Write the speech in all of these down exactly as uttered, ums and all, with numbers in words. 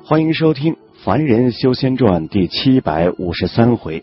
欢迎收听《凡人修仙传》第七百五十三回。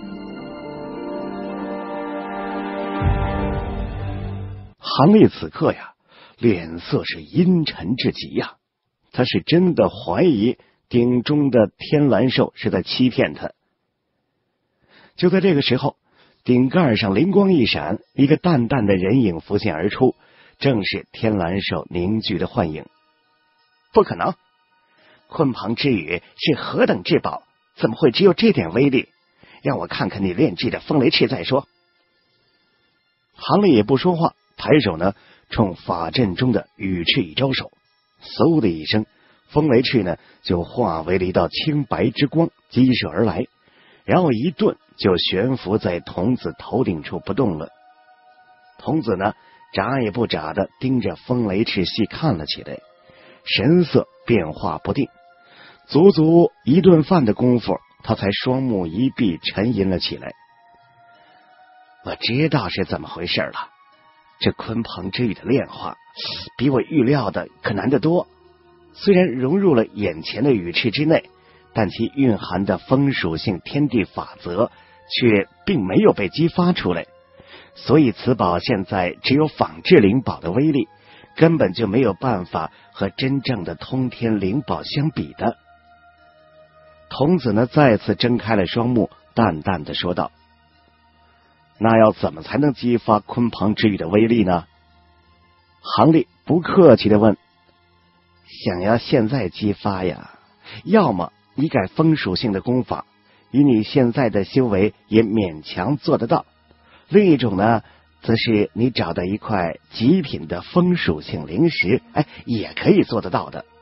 韩立此刻呀，脸色是阴沉至极呀，他是真的怀疑鼎中的天蓝兽是在欺骗他。就在这个时候，鼎盖上灵光一闪，一个淡淡的人影浮现而出，正是天蓝兽凝聚的幻影。不可能，鲲鹏之羽是何等至宝，怎么会只有这点威力？让我看看你炼制的风雷翅再说。韩立也不说话，抬手呢，冲法阵中的羽翅一招手，嗖的一声，风雷翅呢就化为了一道青白之光，激射而来，然后一顿就悬浮在童子头顶处不动了。童子呢，眨也不眨的盯着风雷翅细看了起来，神色变化不定。足足一顿饭的功夫，他才双目一闭，沉吟了起来。我知道是怎么回事了，这鲲鹏之羽的炼化比我预料的可难得多。虽然融入了眼前的羽翅之内，但其蕴含的风属性天地法则却并没有被激发出来，所以此宝现在只有仿制灵宝的威力，根本就没有办法和真正的通天灵宝相比的。童子呢，再次睁开了双目，淡淡的说道：那要怎么才能激发鲲鹏之羽的威力呢？韩立不客气的问。想要现在激发呀，要么你改风属性的功法，以你现在的修为也勉强做得到；另一种呢，则是你找到一块极品的风属性灵石，哎，也可以做得到的。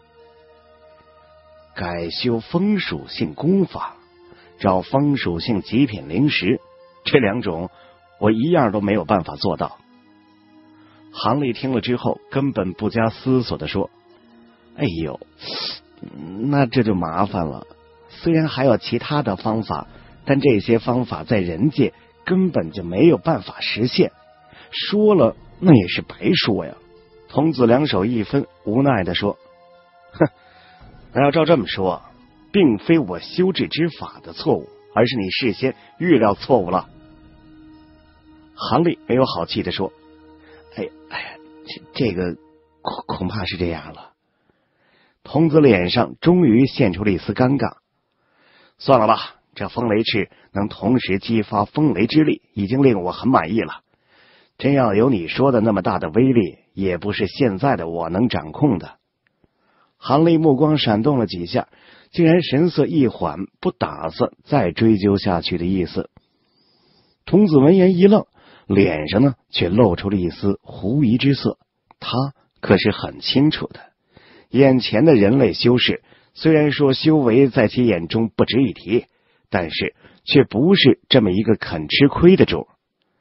改修风属性功法，找风属性极品灵石，这两种我一样都没有办法做到。韩立听了之后，根本不加思索的说：哎呦，那这就麻烦了。虽然还有其他的方法，但这些方法在人界根本就没有办法实现，说了那也是白说呀。童子两手一分，无奈的说：哼，那要照这么说，并非我修制之法的错误，而是你事先预料错误了。韩立没有好气的说：哎哎呀，这这个恐恐怕是这样了。童子脸上终于现出了一丝尴尬。算了吧，这风雷翅能同时激发风雷之力，已经令我很满意了。真要有你说的那么大的威力，也不是现在的我能掌控的。韩立目光闪动了几下，竟然神色一缓，不打算再追究下去的意思。童子闻言一愣，脸上呢却露出了一丝狐疑之色。他可是很清楚的，眼前的人类修士虽然说修为在其眼中不值一提，但是却不是这么一个肯吃亏的主。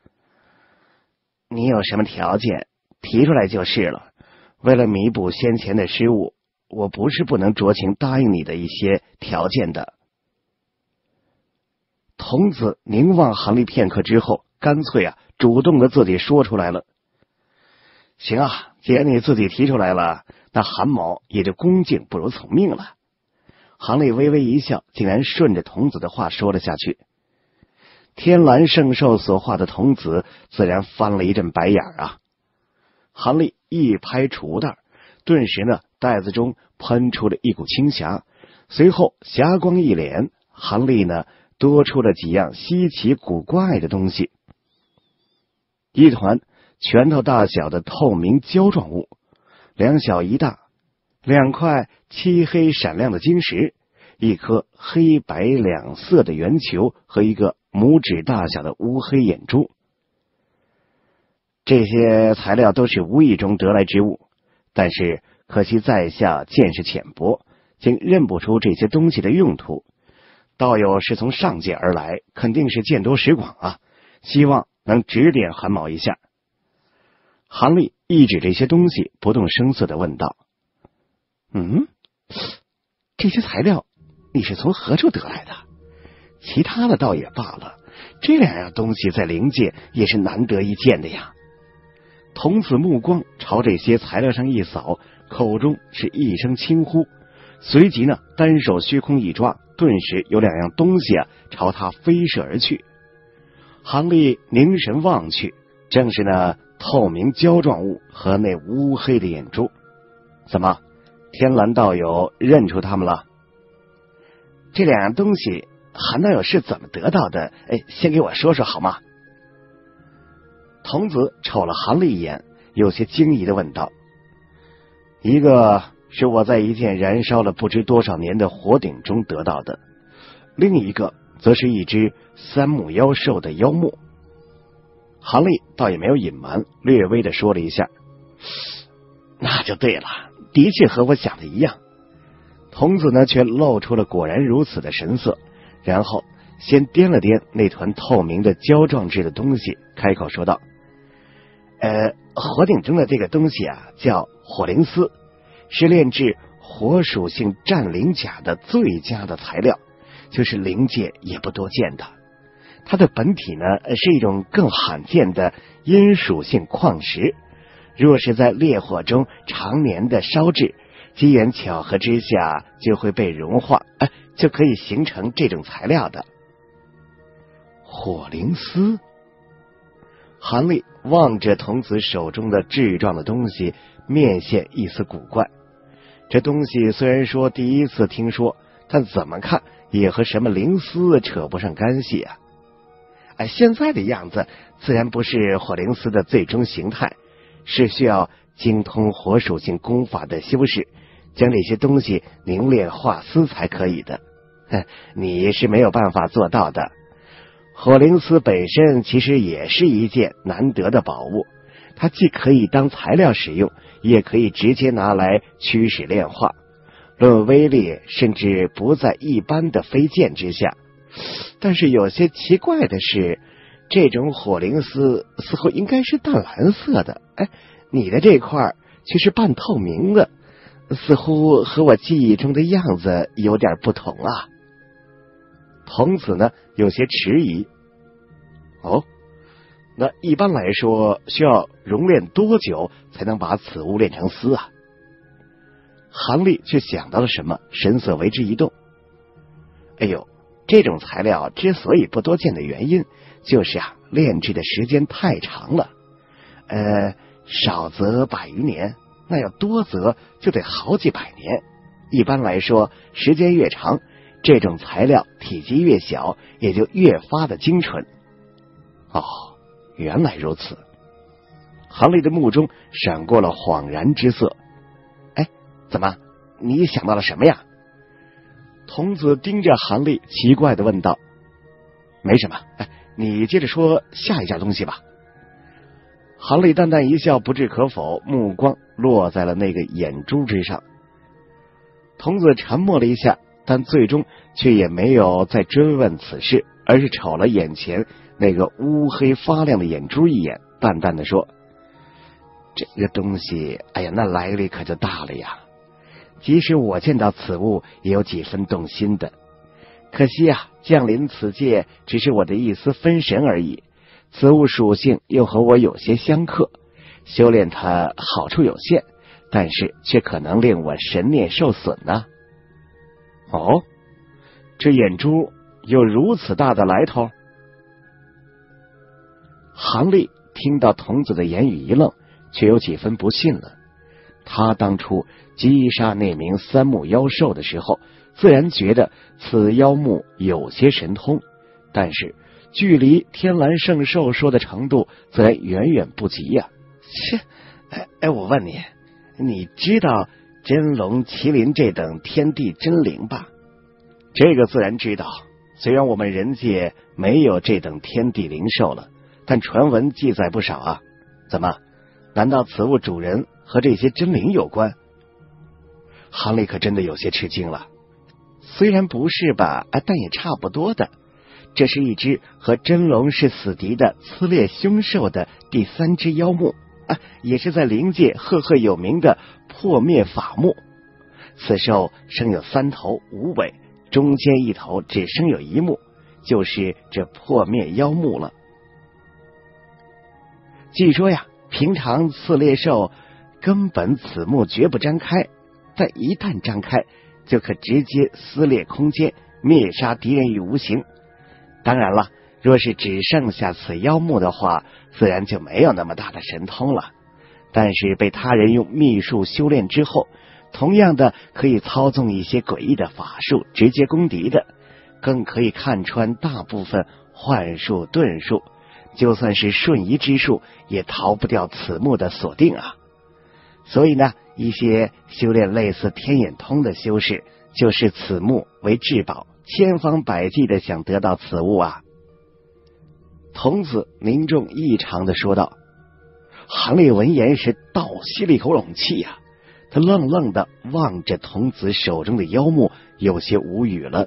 你有什么条件提出来就是了，为了弥补先前的失误，我不是不能酌情答应你的一些条件的。童子凝望韩立片刻之后，干脆啊主动的自己说出来了。行啊，既然你自己提出来了，那韩某也就恭敬不如从命了。韩立微微一笑，竟然顺着童子的话说了下去。天蓝圣兽所化的童子自然翻了一阵白眼啊。韩立一拍储物袋，顿时呢袋子中喷出了一股青霞，随后霞光一敛，韩立呢多出了几样稀奇古怪的东西。一团拳头大小的透明胶状物，两小一大，两块漆黑闪亮的晶石，一颗黑白两色的圆球和一个拇指大小的乌黑眼珠。这些材料都是无意中得来之物，但是可惜在下见识浅薄，竟认不出这些东西的用途。道友是从上界而来，肯定是见多识广啊，希望能指点韩某一下。韩立一指这些东西，不动声色地问道：嗯，这些材料你是从何处得来的？其他的倒也罢了，这两样东西在灵界也是难得一见的呀。童子目光朝这些材料上一扫，口中是一声轻呼， 随即呢，单手虚空一抓，顿时有两样东西啊朝他飞射而去。杭丽凝神望去，正是那透明胶状物和那乌黑的眼珠。怎么，天蓝道友认出他们了？这两样东西韩道友是怎么得到的？哎，先给我说说好吗？童子瞅了韩丽一眼，有些惊疑的问道：一个是我在一件燃烧了不知多少年的火鼎中得到的，另一个则是一只三目妖兽的妖目。韩丽倒也没有隐瞒，略微的说了一下。那就对了，的确和我想的一样。童子呢却露出了果然如此的神色，然后先掂了掂那团透明的胶状质的东西，开口说道：呃，火鼎中的这个东西啊，叫火灵丝，是炼制火属性战灵甲的最佳的材料，就是灵界也不多见的。它的本体呢是一种更罕见的阴属性矿石，若是在烈火中常年的烧制，机缘巧合之下就会被融化，哎，就可以形成这种材料的。火灵丝。韩丽望着童子手中的质状的东西，面现一丝古怪。这东西虽然说第一次听说，但怎么看也和什么灵丝扯不上干系啊。哎，现在的样子自然不是火灵丝的最终形态，是需要精通火属性功法的修士将这些东西凝练化丝才可以的。你是没有办法做到的。火灵丝本身其实也是一件难得的宝物，它既可以当材料使用，也可以直接拿来驱使炼化，论威力甚至不在一般的飞剑之下。但是有些奇怪的是，这种火灵丝似乎应该是淡蓝色的，哎，你的这块却是半透明的，似乎和我记忆中的样子有点不同啊。童子呢有些迟疑。哦，那一般来说需要熔炼多久才能把此物炼成丝啊？韩丽却想到了什么，神色为之一动。哎呦，这种材料之所以不多见的原因，就是啊，炼制的时间太长了。呃，少则百余年，那要多则就得好几百年。一般来说，时间越长，这种材料体积越小，也就越发的精纯。哦，原来如此。韩丽的目中闪过了恍然之色。哎，怎么，你想到了什么呀？童子盯着韩丽奇怪的问道。没什么，哎，你接着说下一件东西吧。韩丽淡淡一笑，不置可否，目光落在了那个眼珠之上。童子沉默了一下，但最终却也没有再追问此事，而是瞅了眼前那个乌黑发亮的眼珠一眼，淡淡的说：这个东西，哎呀，那来历可就大了呀。即使我见到此物，也有几分动心的。可惜啊，降临此界只是我的一丝分神而已，此物属性又和我有些相克，修炼它好处有限，但是却可能令我神念受损呢、啊。哦，这眼珠有如此大的来头？韩丽听到童子的言语一愣，却有几分不信了。他当初击杀那名三目妖兽的时候，自然觉得此妖目有些神通，但是距离天蓝圣兽说的程度自然远远不及呀、啊。切，哎哎，我问你，你知道真龙、麒麟这等天地真灵吧？这个自然知道，虽然我们人界没有这等天地灵兽了，但传闻记载不少啊。怎么，难道此物主人和这些真灵有关？韩丽可真的有些吃惊了。虽然不是吧，但也差不多的。这是一只和真龙是死敌的呲裂凶兽的第三只妖目，啊，也是在灵界赫赫有名的破灭法目。此兽生有三头五尾，中间一头只生有一目，就是这破灭妖目了。据说呀，平常刺猎兽根本此目绝不张开，但一旦张开， 就可直接撕裂空间，灭杀敌人于无形。当然了，若是只剩下此妖木的话，自然就没有那么大的神通了。但是被他人用秘术修炼之后，同样的可以操纵一些诡异的法术，直接攻敌的，更可以看穿大部分幻术遁术，就算是瞬移之术也逃不掉此木的锁定啊。所以呢，一些修炼类似天眼通的修士，就视此木为至宝，千方百计的想得到此物啊。童子凝重异常的说道。韩立闻言是倒吸了一口冷气啊，他愣愣的望着童子手中的妖木，有些无语了。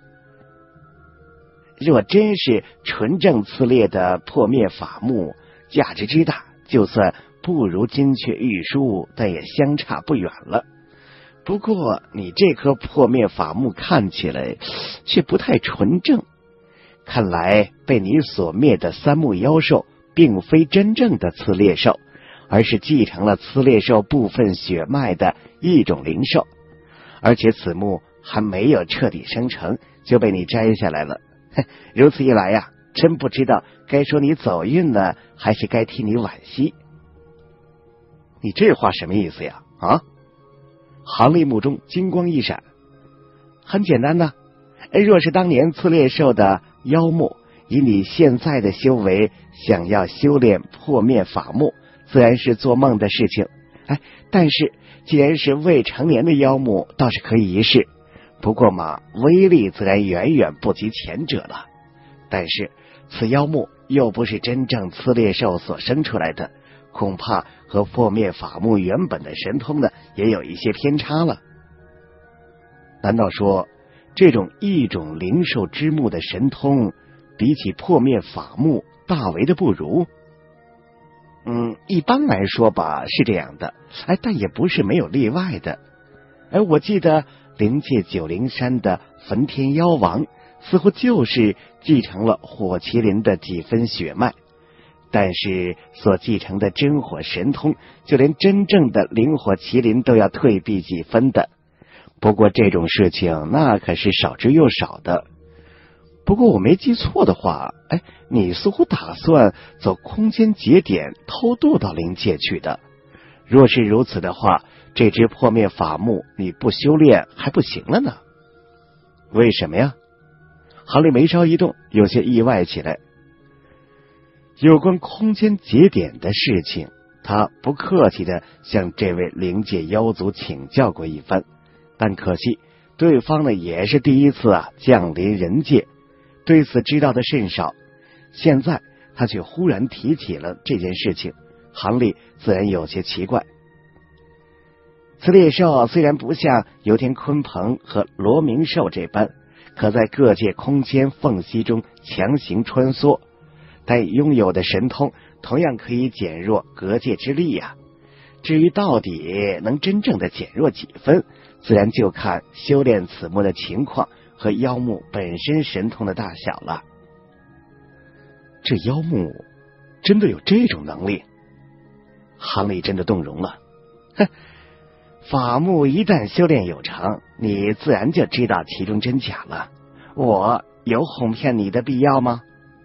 若真是纯正刺裂的破灭法木，价值之大，就算不如金阙玉书，但也相差不远了。不过你这颗破灭法木看起来却不太纯正，看来被你所灭的三木妖兽并非真正的刺猎兽，而是继承了刺猎兽部分血脉的一种灵兽，而且此木还没有彻底生成就被你摘下来了。如此一来呀，真不知道该说你走运呢，还是该替你惋惜。你这话什么意思呀？啊？韩立目中金光一闪。很简单呢，若是当年刺猎兽的妖木，以你现在的修为，想要修炼破灭法木，自然是做梦的事情。哎，但是既然是未成年的妖木，倒是可以一试。不过嘛，威力自然远远不及前者了。但是此妖木又不是真正刺猎兽所生出来的，恐怕和破灭法木原本的神通呢，也有一些偏差了。难道说这种异种灵兽之木的神通，比起破灭法木大为的不如？嗯，一般来说吧，是这样的，哎，但也不是没有例外的。哎，我记得灵界九灵山的焚天妖王，似乎就是继承了火麒麟的几分血脉，但是所继承的真火神通，就连真正的灵火麒麟都要退避几分的。不过这种事情那可是少之又少的。不过我没记错的话，哎，你似乎打算走空间节点偷渡到灵界去的。若是如此的话，这只破灭法木你不修炼还不行了呢。为什么呀？韩立眉梢一动，有些意外起来。有关空间节点的事情，他不客气的向这位灵界妖族请教过一番，但可惜对方呢也是第一次啊降临人界，对此知道的甚少。现在他却忽然提起了这件事情，韩立自然有些奇怪。此猎兽虽然不像游天鲲鹏和罗明兽这般可在各界空间缝隙中强行穿梭，但拥有的神通同样可以减弱隔界之力呀、啊。至于到底能真正的减弱几分，自然就看修炼此木的情况和妖木本身神通的大小了。这妖木真的有这种能力？韩立真的动容了。哼，法木一旦修炼有成，你自然就知道其中真假了。我有哄骗你的必要吗？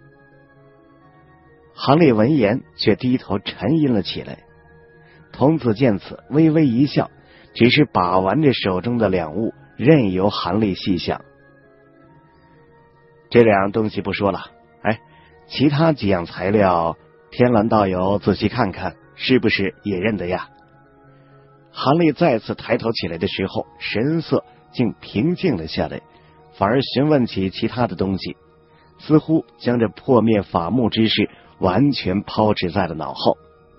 韩立闻言却低头沉吟了起来。童子见此微微一笑，只是把玩着手中的两物，任由韩立细想。这两样东西不说了，哎，其他几样材料，天蓝道友仔细看看，是不是也认得呀？韩立再次抬头起来的时候，神色竟平静了下来，反而询问起其他的东西，似乎将这破灭法木之事完全抛掷在了脑后。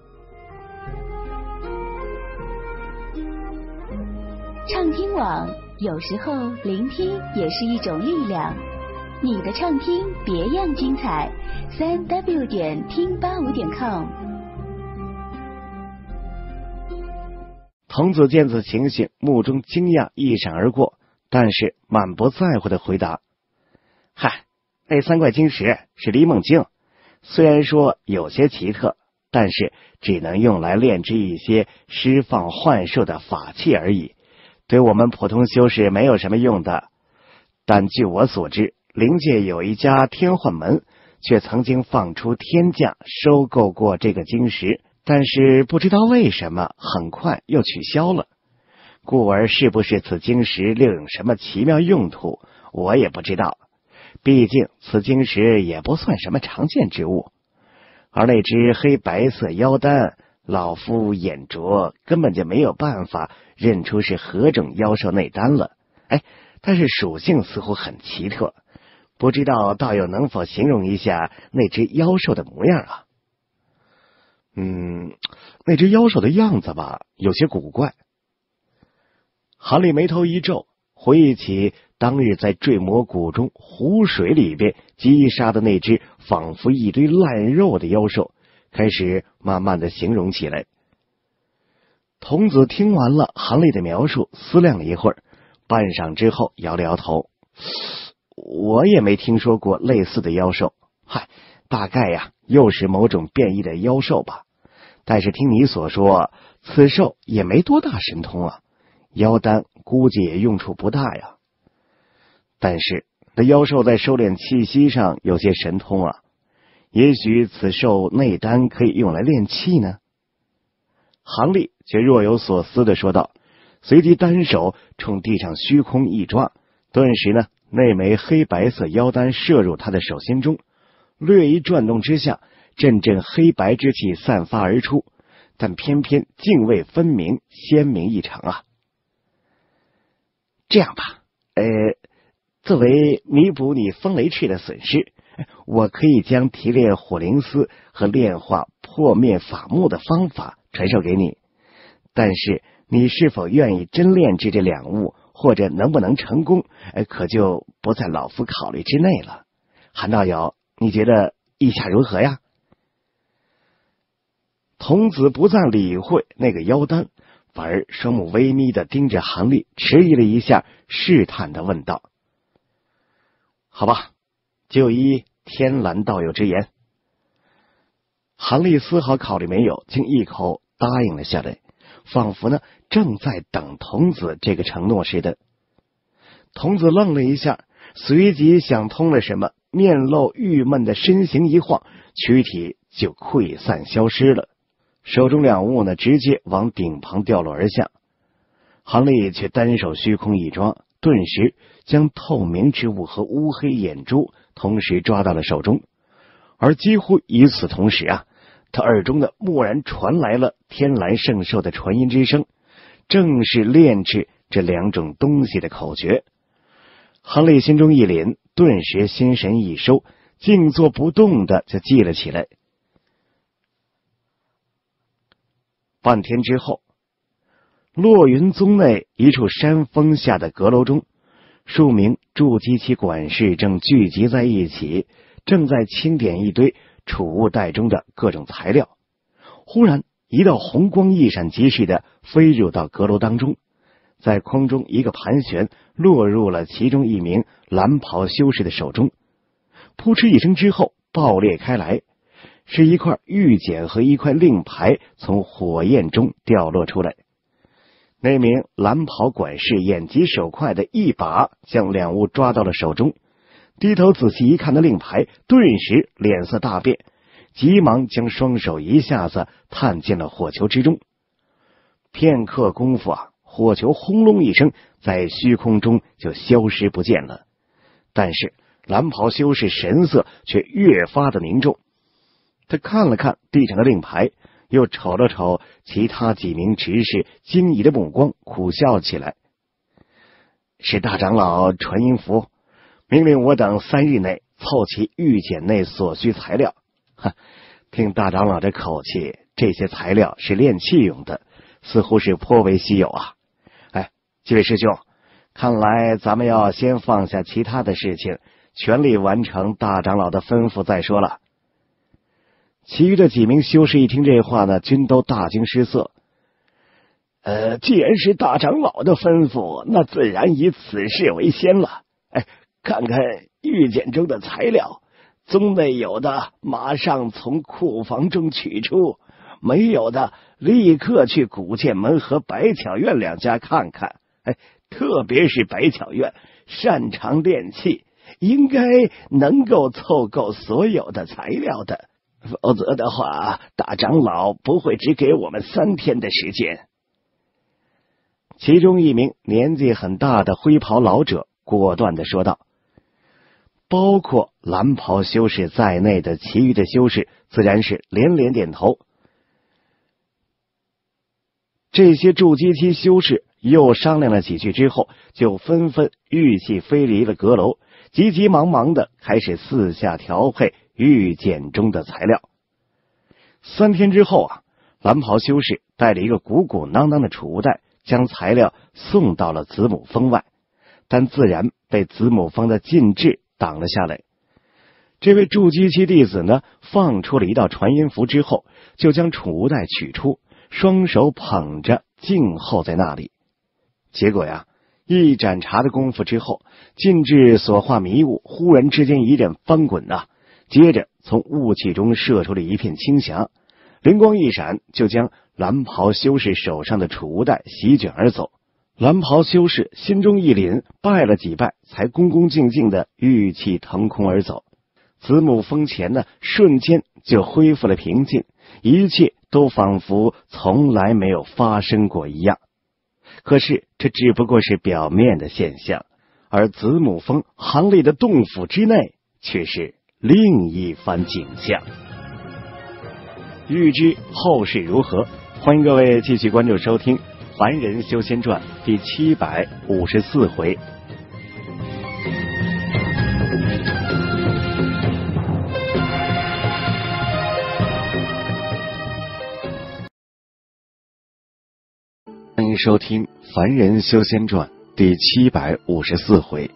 畅听网，有时候聆听也是一种力量。你的畅听别样精彩，三 w 点听八五点 com。 童子见此情形，目中惊讶一闪而过，但是满不在乎的回答：嗨，那三块晶石是离梦晶，虽然说有些奇特，但是只能用来炼制一些释放幻兽的法器而已， 对我们普通修士没有什么用的。但据我所知，灵界有一家天幻门，却曾经放出天价收购过这个晶石，但是不知道为什么很快又取消了。故而是不是此晶石另有什么奇妙用途，我也不知道。毕竟此晶石也不算什么常见之物，而那只黑白色妖丹，老夫眼拙，根本就没有办法认出是何种妖兽内丹了。哎，但是属性似乎很奇特，不知道道友能否形容一下那只妖兽的模样啊？嗯，那只妖兽的样子吧，有些古怪。韩立眉头一皱，回忆起当日在坠魔谷中湖水里边击杀的那只仿佛一堆烂肉的妖兽，开始慢慢的形容起来。童子听完了韩立的描述，思量了一会儿，半晌之后摇了摇头，我也没听说过类似的妖兽，嗨，大概呀又是某种变异的妖兽吧。但是听你所说，此兽也没多大神通啊，妖丹估计也用处不大呀。但是那妖兽在收敛气息上有些神通啊，也许此兽内丹可以用来炼气呢。韩立却若有所思地说道，随即单手冲地上虚空一抓，顿时呢，那枚黑白色妖丹射入他的手心中，略一转动之下，阵阵黑白之气散发而出，但偏偏泾渭分明，鲜明异常啊。这样吧，呃，作为弥补你风雷翅的损失，我可以将提炼火灵丝和炼化破灭法木的方法传授给你，但是你是否愿意真炼制这两物，或者能不能成功，可就不在老夫考虑之内了。韩道友，你觉得意下如何呀？童子不再理会那个妖丹，反而双目微眯的盯着韩立，迟疑了一下，试探的问道：好吧，就依天蓝道友之言。韩立丝毫考虑没有，竟一口答应了下来，仿佛呢正在等童子这个承诺似的。童子愣了一下，随即想通了什么，面露郁闷的身形一晃，躯体就溃散消失了，手中两物呢直接往顶棚掉落而下。韩立却单手虚空一抓，顿时将透明之物和乌黑眼珠同时抓到了手中。而几乎与此同时啊，他耳中的蓦然传来了天蓝圣兽的传音之声，正是炼制这两种东西的口诀。韩立心中一凛，顿时心神一收，静坐不动的就记了起来。半天之后，落云宗内一处山峰下的阁楼中，数名筑基期管事正聚集在一起，正在清点一堆储物袋中的各种材料。忽然一道红光一闪即逝的飞入到阁楼当中，在空中一个盘旋，落入了其中一名蓝袍修士的手中。扑哧一声之后爆裂开来，是一块玉简和一块令牌从火焰中掉落出来。那名蓝袍管事眼疾手快的一把将两物抓到了手中，低头仔细一看那令牌，顿时脸色大变，急忙将双手一下子探进了火球之中。片刻功夫啊，火球轰隆一声在虚空中就消失不见了。但是蓝袍修士神色却越发的凝重，他看了看地上的令牌，又瞅了瞅其他几名执事，惊疑的目光，苦笑起来。是大长老传音符，命令我等三日内凑齐玉简内所需材料。哈，听大长老这口气，这些材料是炼器用的，似乎是颇为稀有啊。哎，几位师兄，看来咱们要先放下其他的事情，全力完成大长老的吩咐再说了。其余的几名修士一听这话呢，均都大惊失色。呃，既然是大长老的吩咐，那自然以此事为先了。哎，看看玉简中的材料，宗内有的马上从库房中取出，没有的立刻去古剑门和百巧院两家看看。 哎，特别是百巧院擅长炼器，应该能够凑够所有的材料的，否则的话，大长老不会只给我们三天的时间。其中一名年纪很大的灰袍老者果断地说道。包括蓝袍修士在内的其余的修士自然是连连点头。这些筑基期修士又商量了几句之后，就纷纷玉器飞离了阁楼，急急忙忙的开始四下调配玉简中的材料。三天之后啊，蓝袍修士带了一个鼓鼓囊囊的储物袋，将材料送到了子母峰外，但自然被子母峰的禁制挡了下来。这位筑基期弟子呢，放出了一道传音符之后，就将储物袋取出，双手捧着静候在那里。结果呀，一盏茶的功夫之后，禁制所化迷雾忽然之间一阵翻滚啊，接着从雾气中射出了一片青霞，灵光一闪，就将蓝袍修士手上的储物袋席卷而走。蓝袍修士心中一凛，拜了几拜，才恭恭敬敬的玉气腾空而走。子母峰前呢，瞬间就恢复了平静，一切都仿佛从来没有发生过一样。可是这只不过是表面的现象，而子母峰行内的洞府之内却是另一番景象。欲知后事如何，欢迎各位继续关注收听《凡人修仙传》第七百五十四回。欢迎收听《凡人修仙传》第七百五十四回。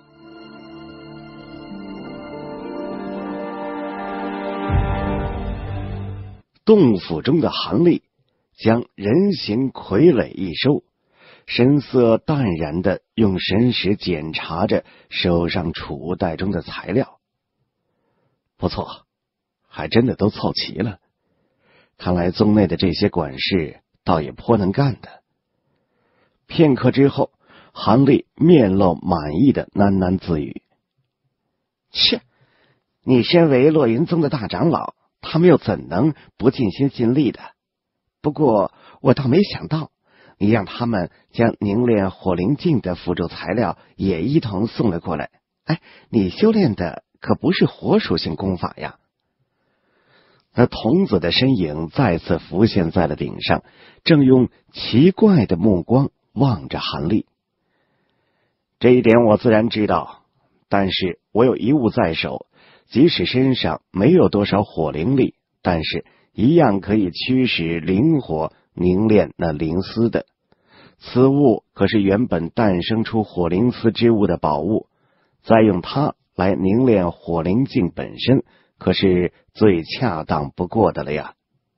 洞府中的韩立将人形傀儡一收，神色淡然的用神识检查着手上储物袋中的材料。不错，还真的都凑齐了。看来宗内的这些管事倒也颇能干的。片刻之后，韩立面露满意的喃喃自语：切，你身为落云宗的大长老，他们又怎能不尽心尽力的？不过我倒没想到，你让他们将凝练火灵镜的辅助材料也一同送了过来。哎，你修炼的可不是火属性功法呀。那童子的身影再次浮现在了顶上，正用奇怪的目光望着韩立。这一点我自然知道，但是我有一物在手，即使身上没有多少火灵力，但是一样可以驱使灵火凝练那灵丝的。此物可是原本诞生出火灵丝之物的宝物，再用它来凝练火灵镜本身，可是最恰当不过的了呀。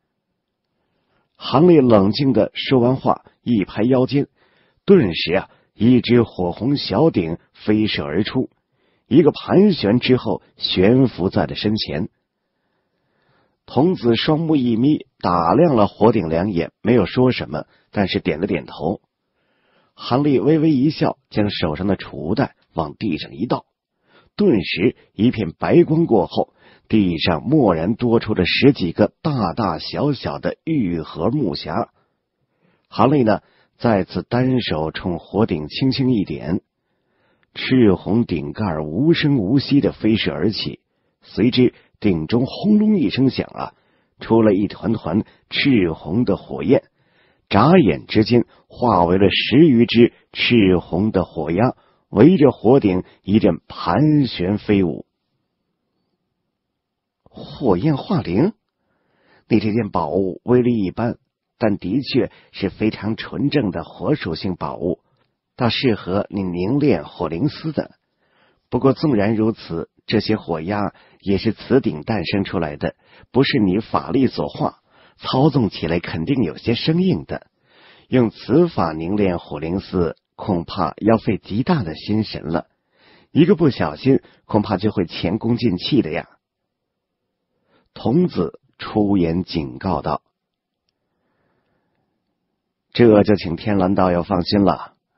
韩立冷静的说完话，一拍腰间，顿时啊，一只火红小鼎飞射而出，一个盘旋之后悬浮在了身前。童子双目一眯，打量了火鼎两眼，没有说什么，但是点了点头。韩立微微一笑，将手上的储物袋往地上一倒，顿时一片白光过后，地上蓦然多出了十几个大大小小的玉盒木匣。韩立呢，再次单手冲火鼎轻轻一点，赤红鼎盖无声无息的飞射而起，随之鼎中轰隆一声响啊，出了一团团赤红的火焰，眨眼之间化为了十余只赤红的火鸦，围着火鼎一阵盘旋飞舞。火焰化灵，你这件宝物威力一般，但的确是非常纯正的火属性宝物，倒适合你凝练火灵丝的。不过纵然如此，这些火鸦也是此鼎诞生出来的，不是你法力所化，操纵起来肯定有些生硬的。用此法凝练火灵丝，恐怕要费极大的心神了，一个不小心，恐怕就会前功尽弃的呀。童子出言警告道：这就请天蓝道友放心了，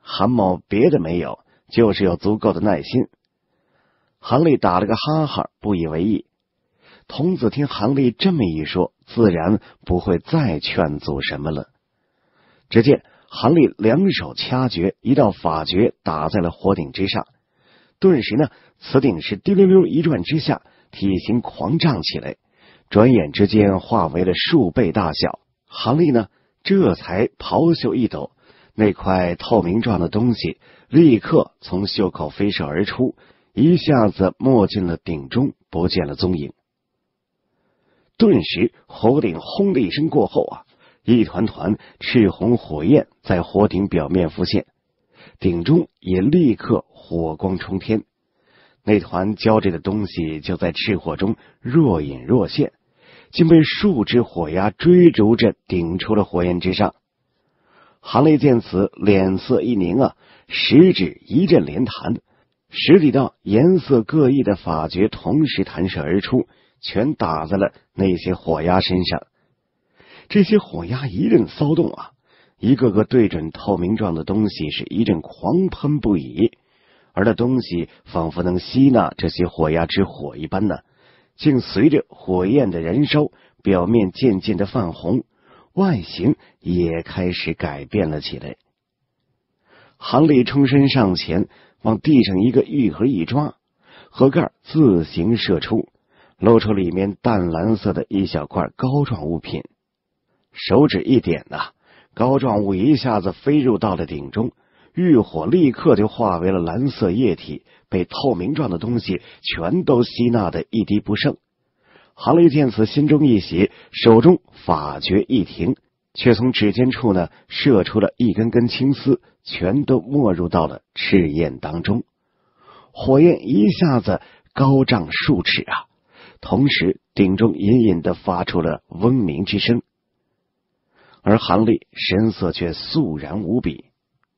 韩某别的没有，就是有足够的耐心。韩立打了个哈哈，不以为意。童子听韩立这么一说，自然不会再劝阻什么了。只见韩立两手掐诀，一道法诀打在了火鼎之上，顿时呢，此鼎是滴溜溜一转之下，体型狂胀起来，转眼之间化为了数倍大小。韩立呢，这才袍袖一抖，那块透明状的东西立刻从袖口飞射而出，一下子没进了鼎中，不见了踪影。顿时火鼎轰的一声过后啊，一团团赤红火焰在火鼎表面浮现，鼎中也立刻火光冲天。那团焦着的东西就在赤火中若隐若现，竟被数只火鸦追逐着顶出了火焰之上。韩立见此，脸色一凝啊，食指一阵连弹，十几道颜色各异的法诀同时弹射而出，全打在了那些火鸦身上。这些火鸦一阵骚动啊，一个个对准透明状的东西是一阵狂喷不已，而那东西仿佛能吸纳这些火鸦之火一般呢，竟随着火焰的燃烧，表面渐渐的泛红，外形也开始改变了起来。韩立冲身上前，往地上一个玉盒一抓，盒盖自行射出，露出里面淡蓝色的一小块膏状物品。手指一点呐、啊，膏状物一下子飞入到了鼎中，玉火立刻就化为了蓝色液体，被透明状的东西全都吸纳的一滴不剩。韩立见此，心中一喜，手中法诀一停，却从指尖处呢射出了一根根青丝，全都没入到了赤焰当中。火焰一下子高涨数尺啊，同时鼎中隐隐的发出了嗡鸣之声，而韩立神色却肃然无比。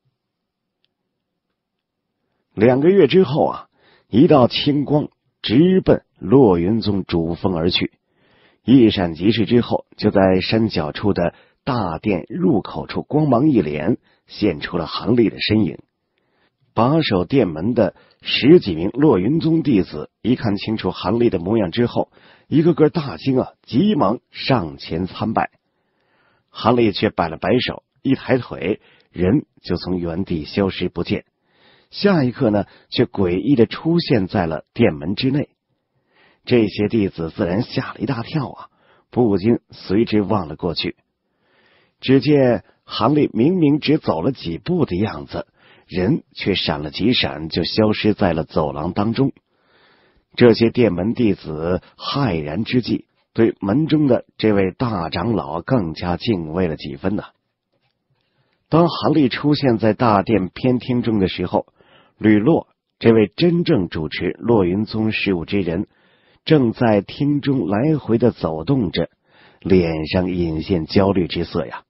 两个月之后啊，一道青光直奔落云宗主峰而去，一闪即逝之后，就在山脚处的大殿入口处光芒一连，现出了韩立的身影。把守殿门的十几名落云宗弟子一看清楚韩立的模样之后，一个个大惊啊，急忙上前参拜。韩立却摆了摆手，一抬腿，人就从原地消失不见。下一刻呢，却诡异的出现在了殿门之内。这些弟子自然吓了一大跳啊，不禁随之望了过去。只见韩立明明只走了几步的样子，人却闪了几闪，就消失在了走廊当中。这些殿门弟子骇然之际，对门中的这位大长老更加敬畏了几分呢、啊。当韩立出现在大殿偏厅中的时候，吕洛这位真正主持落云宗事务之人，正在厅中来回的走动着，脸上隐现焦虑之色呀。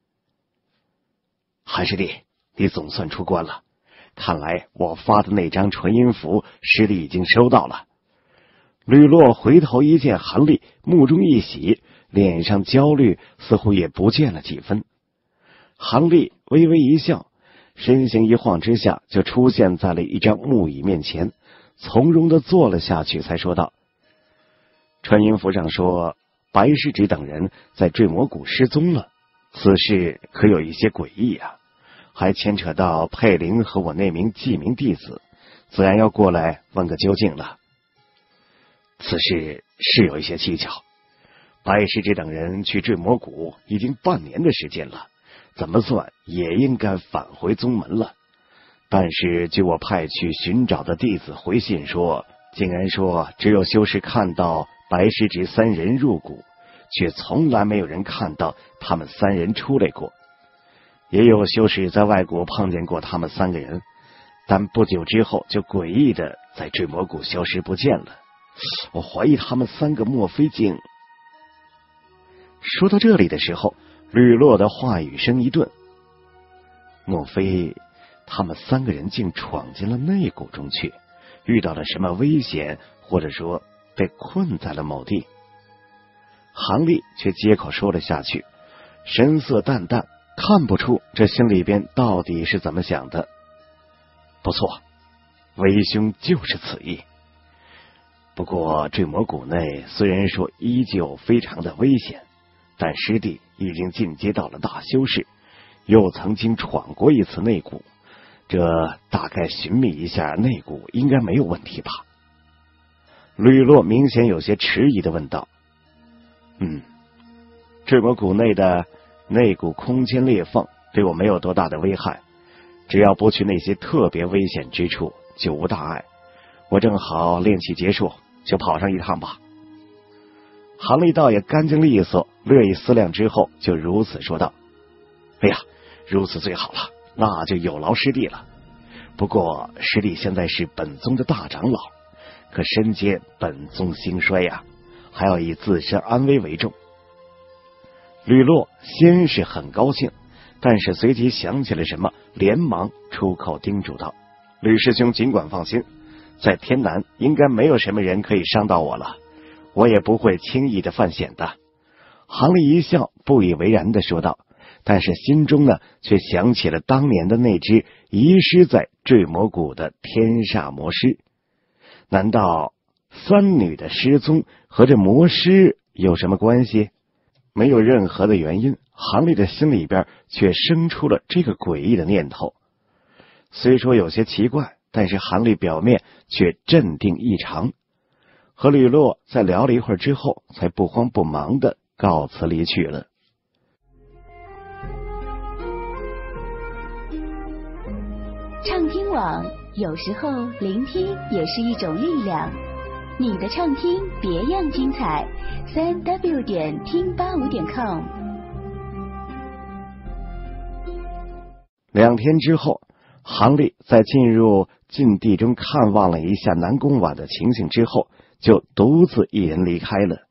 韩师弟，你总算出关了，看来我发的那张传音符，师弟已经收到了。吕洛回头一见韩立，目中一喜，脸上焦虑似乎也不见了几分。韩立微微一笑，身形一晃之下，就出现在了一张木椅面前，从容的坐了下去，才说道：传音符上说白师直等人在坠魔谷失踪了，此事可有一些诡异啊，还牵扯到佩林和我那名记名弟子，自然要过来问个究竟了。此事是有一些蹊跷，白师直等人去坠魔谷已经半年的时间了，怎么算也应该返回宗门了。但是据我派去寻找的弟子回信说，竟然说只有修士看到白师直三人入谷，却从来没有人看到他们三人出来过。也有修士在外国碰见过他们三个人，但不久之后就诡异的在坠魔谷消失不见了。我怀疑他们三个莫非竟……说到这里的时候，吕洛的话语声一顿，莫非他们三个人竟闯进了内谷中去，遇到了什么危险，或者说被困在了某地？韩立却接口说了下去，神色淡淡， 看不出这心里边到底是怎么想的。不错，为兄就是此意。不过坠魔谷内虽然说依旧非常的危险，但师弟已经进阶到了大修士，又曾经闯过一次内谷，这大概寻觅一下内谷应该没有问题吧？吕洛明显有些迟疑的问道。嗯，坠魔谷内的内谷空间裂缝对我没有多大的危害，只要不去那些特别危险之处就无大碍。我正好练气结束，就跑上一趟吧。韩立道也干净利索，略一思量之后就如此说道。哎呀，如此最好了，那就有劳师弟了。不过师弟现在是本宗的大长老，可身兼本宗兴衰呀、啊，还要以自身安危为重。吕洛先是很高兴，但是随即想起了什么，连忙出口叮嘱道：吕师兄尽管放心，在天南应该没有什么人可以伤到我了，我也不会轻易的犯险的。韩立一笑，不以为然的说道，但是心中呢却想起了当年的那只遗失在坠魔谷的天煞魔狮。难道三女的失踪和这魔狮有什么关系？没有任何的原因，韩立的心里边却生出了这个诡异的念头。虽说有些奇怪，但是韩立表面却镇定异常。和吕洛在聊了一会儿之后，才不慌不忙的告辞离去了。 畅听网，有时候聆听也是一种力量。你的畅听别样精彩，三 w 点听八五点 com。 两天之后，韩立在进入禁地中看望了一下南宫婉的情形之后，就独自一人离开了。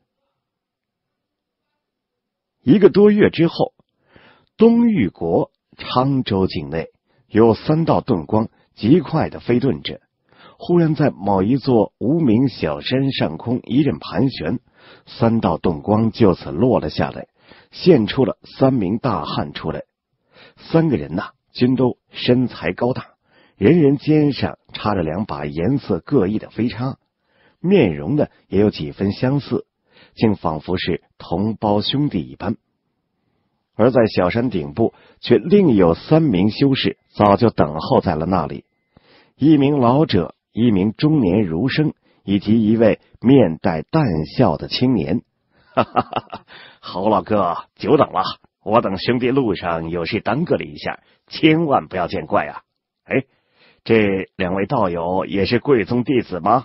一个多月之后，东域国昌州境内有三道遁光极快的飞遁着，忽然在某一座无名小山上空一阵盘旋，三道遁光就此落了下来，现出了三名大汉出来。三个人呐、啊，均都身材高大，人人肩上插着两把颜色各异的飞叉，面容呢也有几分相似，竟仿佛是同胞兄弟一般。而在小山顶部，却另有三名修士早就等候在了那里，一名老者，一名中年儒生，以及一位面带淡笑的青年。哈哈哈哈，侯老哥，久等了，我等兄弟路上有事耽搁了一下，千万不要见怪啊！哎，这两位道友也是贵宗弟子吗？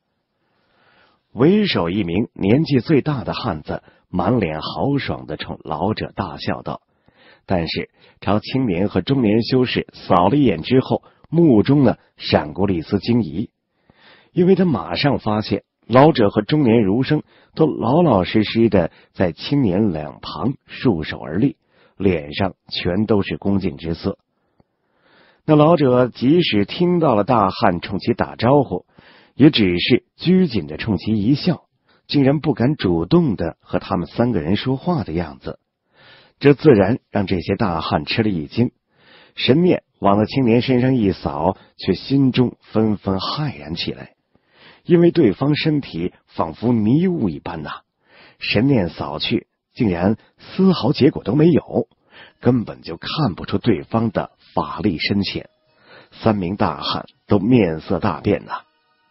为首一名年纪最大的汉子满脸豪爽的冲老者大笑道，但是朝青年和中年修士扫了一眼之后，目中呢闪过了一丝惊疑，因为他马上发现老者和中年儒生都老老实实的在青年两旁束手而立，脸上全都是恭敬之色。那老者即使听到了大汉冲其打招呼，也只是拘谨的冲其一笑，竟然不敢主动的和他们三个人说话的样子。这自然让这些大汉吃了一惊，神念往那青年身上一扫，却心中纷纷骇然起来，因为对方身体仿佛迷雾一般呐、啊，神念扫去，竟然丝毫结果都没有，根本就看不出对方的法力深浅。三名大汉都面色大变呐、啊。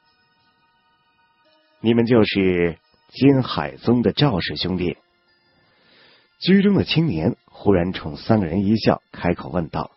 你们就是金海宗的赵氏兄弟？居中的青年忽然冲三个人一笑，开口问道：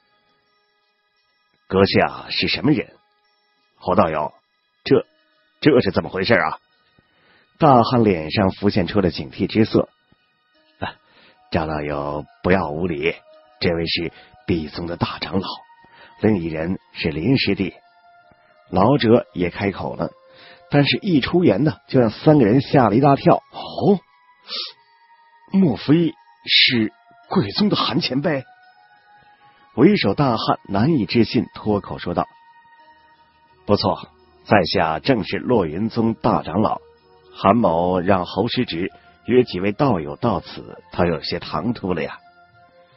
阁下是什么人？侯道友，这这是怎么回事啊？大汉脸上浮现出了警惕之色。啊，赵道友不要无礼，这位是毕宗的大长老，另一人是林师弟。老者也开口了，但是一出言呢，就让三个人吓了一大跳。哦，莫非是贵宗的韩前辈？为首大汉难以置信，脱口说道：不错，在下正是落云宗大长老韩某，让侯师侄约几位道友到此，他有些唐突了呀。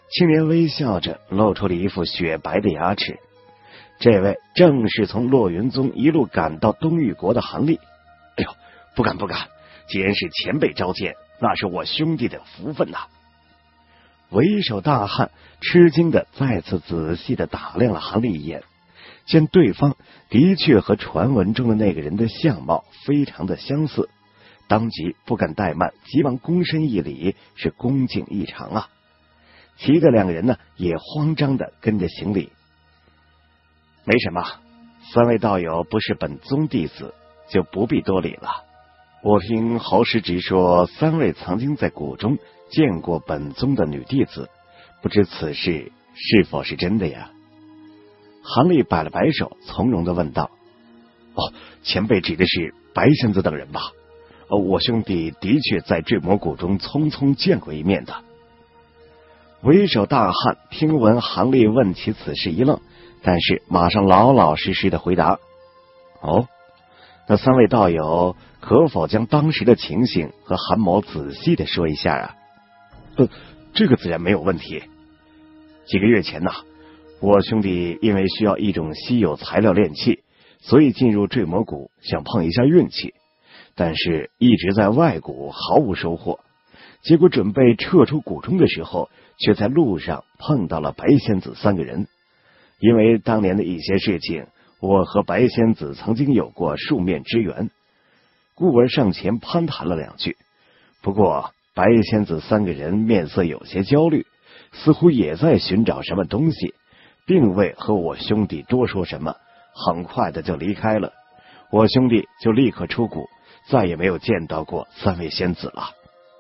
青年微笑着露出了一副雪白的牙齿。这位正是从落云宗一路赶到东域国的韩立。哎呦，不敢不敢，既然是前辈召见，那是我兄弟的福分呐、啊。为首大汉吃惊的再次仔细的打量了韩立一眼，见对方的确和传闻中的那个人的相貌非常的相似，当即不敢怠慢，急忙躬身一礼，是恭敬异常啊。其余的两个人呢，也慌张的跟着行礼。没什么，三位道友不是本宗弟子，就不必多礼了。我听侯师侄说，三位曾经在谷中见过本宗的女弟子，不知此事是否是真的呀？韩立摆了摆手，从容的问道：“哦，前辈指的是白仙子等人吧？哦，我兄弟的确在坠魔谷中匆匆见过一面的。”为首大汉听闻韩立问起此事一愣，但是马上老老实实的回答：“哦，那三位道友可否将当时的情形和韩某仔细的说一下啊？”“呃，这个自然没有问题。几个月前呐、啊，我兄弟因为需要一种稀有材料炼器，所以进入坠魔谷想碰一下运气，但是一直在外谷毫无收获。结果准备撤出谷中的时候，却在路上碰到了白仙子三个人。因为当年的一些事情，我和白仙子曾经有过数面之缘，故而上前攀谈了两句。不过白仙子三个人面色有些焦虑，似乎也在寻找什么东西，并未和我兄弟多说什么，很快的就离开了。我兄弟就立刻出谷，再也没有见到过三位仙子了。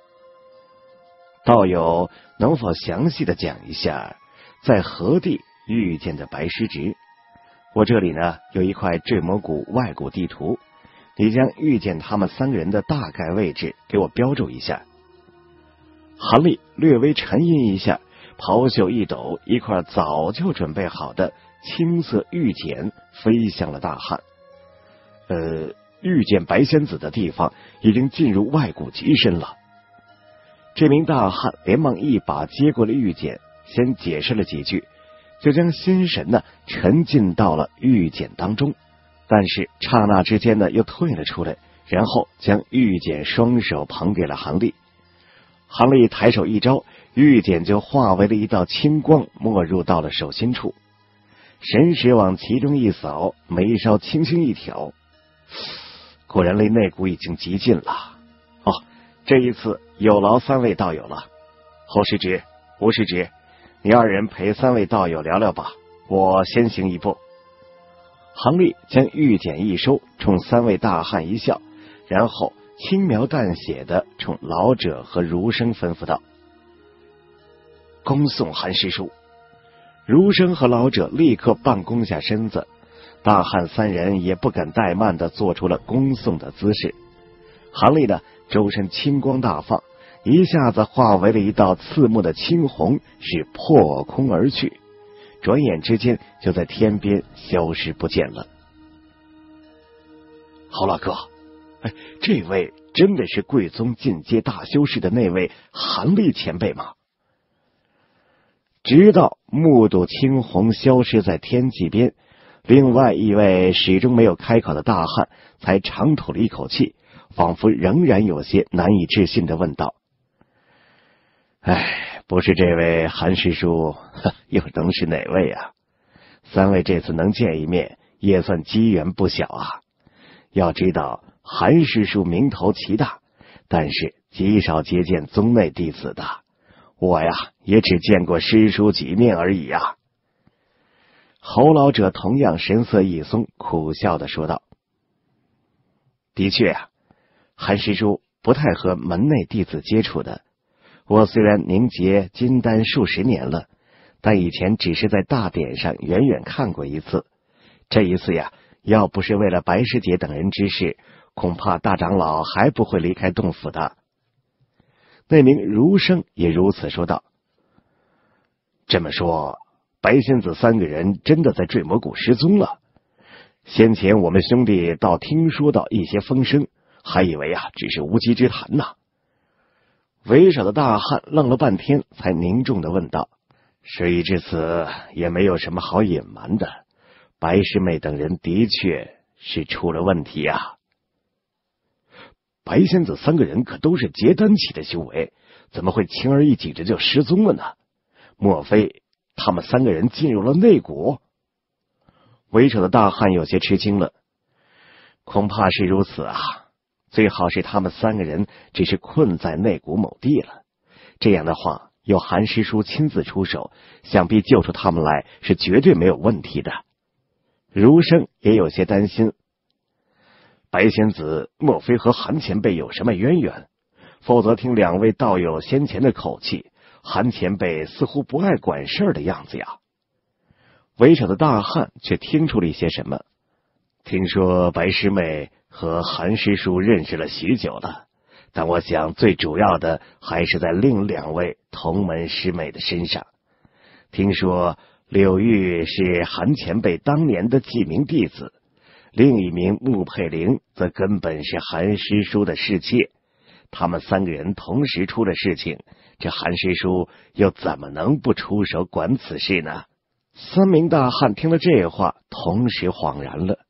道友能否详细的讲一下在何地遇见的白师侄？我这里呢有一块坠魔谷外谷地图，你将遇见他们三个人的大概位置给我标注一下。韩立略微沉吟一下，袍袖一抖，一块早就准备好的青色玉简飞向了大汉。呃，遇见白仙子的地方已经进入外谷极深了。这名大汉连忙一把接过了玉简，先解释了几句，就将心神呢沉浸到了玉简当中，但是刹那之间呢又退了出来，然后将玉简双手捧给了韩立。韩立抬手一招，玉简就化为了一道青光，没入到了手心处。神识往其中一扫，眉梢轻轻一挑，果然离内谷已经极近了。哦，这一次有劳三位道友了。侯师侄、吴师侄，你二人陪三位道友聊聊吧，我先行一步。韩立将玉简一收，冲三位大汉一笑，然后轻描淡写的冲老者和儒生吩咐道：“恭送韩师叔。”儒生和老者立刻半弓下身子，大汉三人也不敢怠慢的做出了恭送的姿势。韩立呢，周身青光大放，一下子化为了一道刺目的青红，是破空而去，转眼之间就在天边消失不见了。侯老哥，哎，这位真的是贵宗进阶大修士的那位韩立前辈吗？直到目睹青红消失在天际边，另外一位始终没有开口的大汉才长吐了一口气，仿佛仍然有些难以置信的问道：“哎，不是这位韩师叔，又能是哪位啊？三位这次能见一面，也算机缘不小啊。要知道，韩师叔名头奇大，但是极少接见宗内弟子的。我呀，也只见过师叔几面而已啊。”侯老者同样神色一松，苦笑的说道：“的确啊，韩师叔不太和门内弟子接触的。我虽然凝结金丹数十年了，但以前只是在大典上远远看过一次。这一次呀，要不是为了白师姐等人之事，恐怕大长老还不会离开洞府的。”那名儒生也如此说道：“这么说，白仙子三个人真的在坠魔谷失踪了？先前我们兄弟倒听说到一些风声，还以为啊只是无稽之谈呐。”为首的大汉愣了半天，才凝重的问道：“ 事已至此，也没有什么好隐瞒的。白师妹等人的确是出了问题啊。白仙子三个人可都是结丹期的修为，怎么会轻而易举的就失踪了呢？莫非他们三个人进入了内谷？为首的大汉有些吃惊了，恐怕是如此啊。最好是他们三个人只是困在内谷某地了，这样的话有韩师叔亲自出手，想必救出他们来是绝对没有问题的。儒生也有些担心，白仙子莫非和韩前辈有什么渊源？否则听两位道友先前的口气，韩前辈似乎不爱管事儿的样子呀。为首的大汉却听出了一些什么。听说白师妹和韩师叔认识了许久了，但我想最主要的还是在另两位同门师妹的身上。听说柳玉是韩前辈当年的记名弟子，另一名穆佩玲则根本是韩师叔的侍妾。他们三个人同时出了事情，这韩师叔又怎么能不出手管此事呢？三名大汉听了这话，同时恍然了。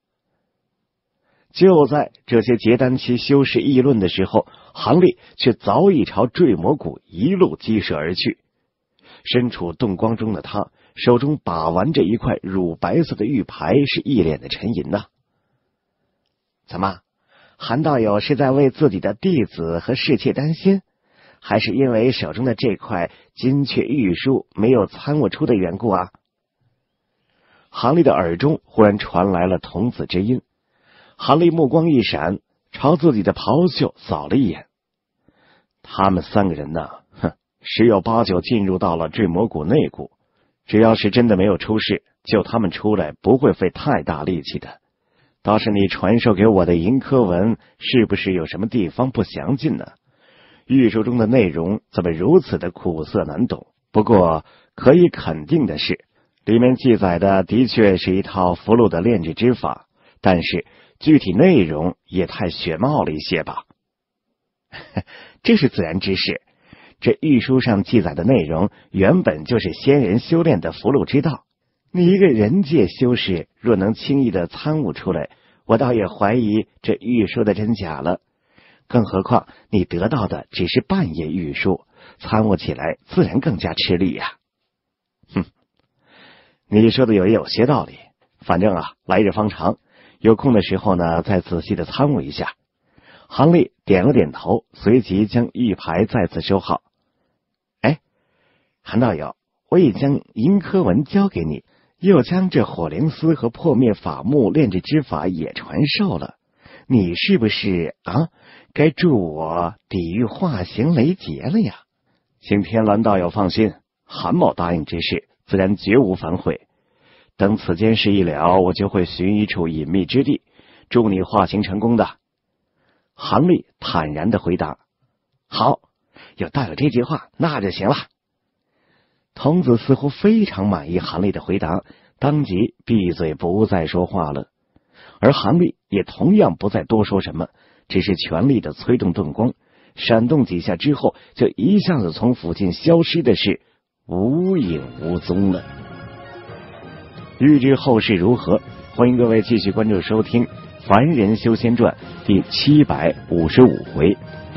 就在这些结丹期修士议论的时候，韩立却早已朝坠魔谷一路激射而去。身处洞光中的他，手中把玩着一块乳白色的玉牌，是一脸的沉吟呐。怎么，韩道友是在为自己的弟子和侍妾担心，还是因为手中的这块金阙玉书没有参悟出的缘故啊？韩立的耳中忽然传来了童子之音。韩立目光一闪，朝自己的袍袖扫了一眼。他们三个人呢，哼，十有八九进入到了坠魔谷内谷。只要是真的没有出事，救他们出来不会费太大力气的。倒是你传授给我的银科文，是不是有什么地方不详尽呢？玉书中的内容怎么如此的苦涩难懂？不过可以肯定的是，里面记载的的确是一套符箓的炼制之法，但是具体内容也太玄奥了一些吧。这是自然之事，这玉书上记载的内容原本就是仙人修炼的符箓之道，你一个人界修士若能轻易的参悟出来，我倒也怀疑这玉书的真假了。更何况你得到的只是半页玉书，参悟起来自然更加吃力呀。哼，你说的也有些道理，反正啊，来日方长，有空的时候呢，再仔细的参悟一下。韩立点了点头，随即将玉牌再次收好。哎，韩道友，我已将银科文交给你，又将这火灵丝和破灭法木炼制之法也传授了，你是不是啊，该助我抵御化形雷劫了呀？请天蓝道友放心，韩某答应之事，自然绝无反悔。等此件事一了，我就会寻一处隐秘之地，祝你化形成功的。韩立坦然的回答。好，有道友这句话，那就行了。童子似乎非常满意韩立的回答，当即闭嘴不再说话了。而韩立也同样不再多说什么，只是全力的催动遁光，闪动几下之后，就一下子从附近消失的是无影无踪了。欲知后事如何，欢迎各位继续关注收听《凡人修仙传》第七百五十五回。